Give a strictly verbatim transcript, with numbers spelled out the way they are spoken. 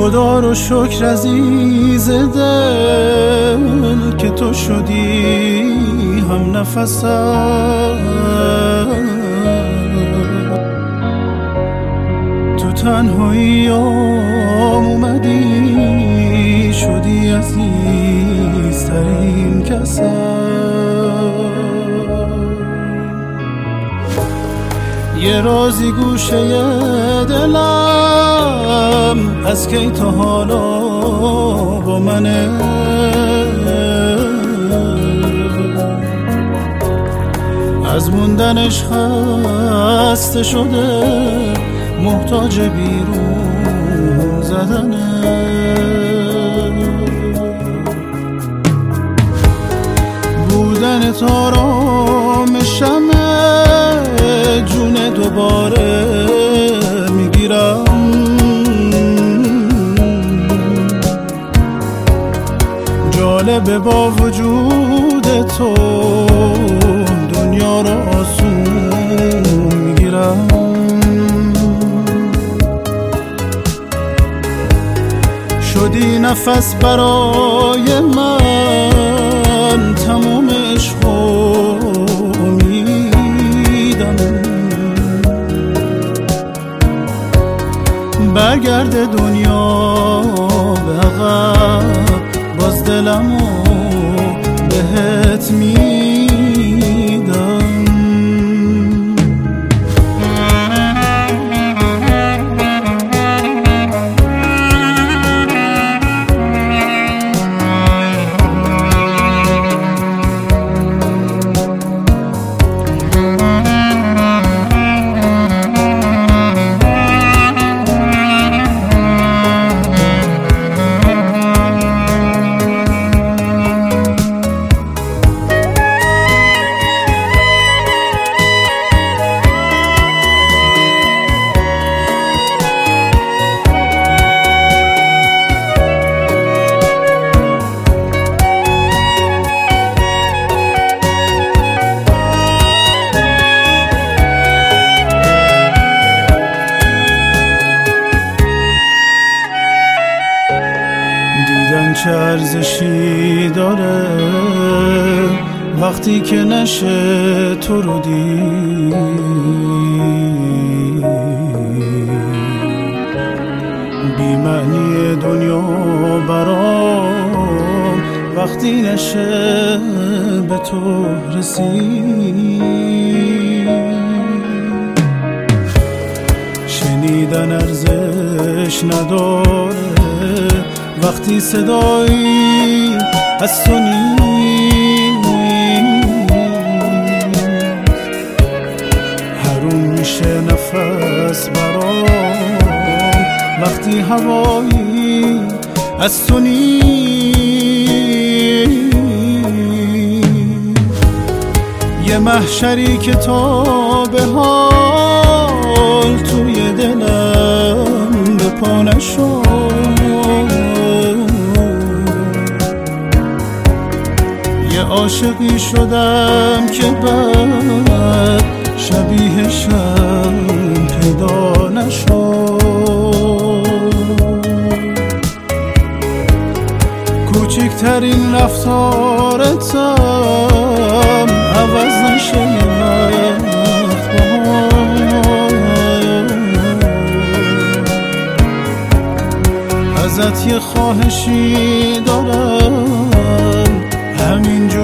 خدا رو شکر عزیز دل که تو شدی هم نفسم، تو تنهاییام اومدی شدی عزیزترین کسم. یه رازی گوشه دلم از کی تا حالا با منه، از موندنش خسته شده محتاج بیرون زدنه. بودن تا آرامشمه، جون دوباره میگیرم. جالبه با وجود تو دنیا رو آسون میگیرم. شدی نفس برای من، تموم عشقو میدم. برگرد دنیا به عقب، باز دلمو بهت میدم. دیدن چه ارزشی داره وقتی که نشه تو رو دید. بی معنی دنیا برام وقتی نشه به تو رسید. شنیدن ارزش نداره وقتی صدایی از تو نیست. حروم میشه نفس برام وقتی هوایی از تو نیست. یه محشری که تا به حال توی دلم به پا نشد. یه عاشقی شدم که بعد شبیهشم پیدا نشد. کوچکترین رفتارتم عوض نشه یه وقت ازت یه خواهشی دارم، همینجور